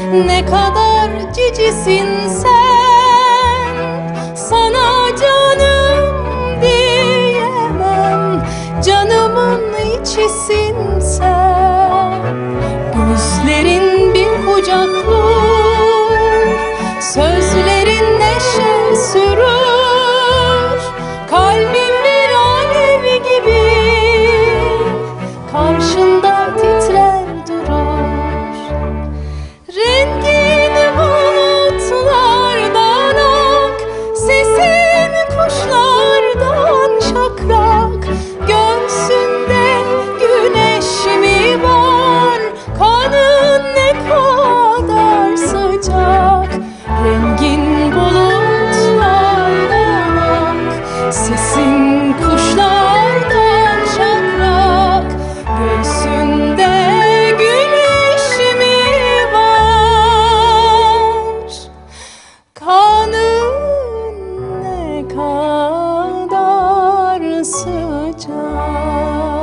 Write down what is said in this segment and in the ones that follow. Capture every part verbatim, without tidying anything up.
Ne kadar cicisin sen, sana canım diyemem. Canımın içisin sen. Gözlerin bir kucaklıyor, sözlerin neşe sürür. Kalbim bir alev gibi karşında titrer durur. Rengin bulutlardan ak, sesin kuşlardan şakrak. Göğsünde güneş mi var, kanın ne kadar sıcak. Rengin bulutlardan ak, sesin kuşlardan şakrak. Göğsünde güneş mi var, kanın ne kadar sıcak.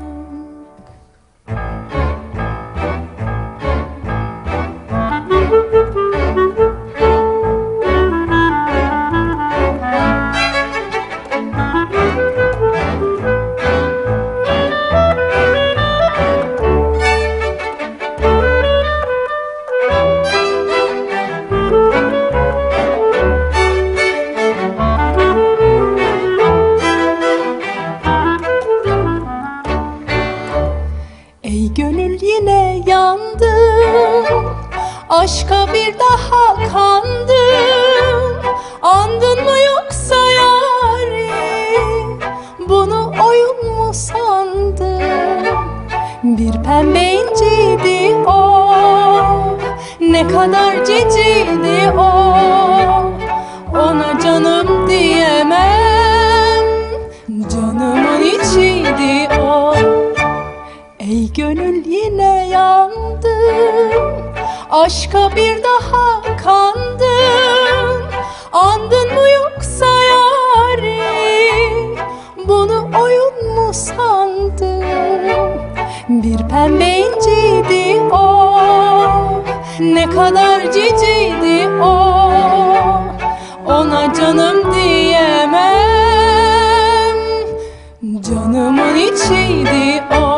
Ey gönül yine yandım, aşka bir daha kandım. Andın mı yoksa yarim, bunu oyun mu sandın? Bir pembe inciydi o, ne kadar ciciydi o. Ona canım diyemem, canımın içiydi o. Ey gönül yine yandım, aşka bir daha kandım. Andın mı yoksa yarim, bunu oyun mu sandın? Bir pembe inciydi o, ne kadar ciciydi o. Ona canım diyemem, canımın içiydi o.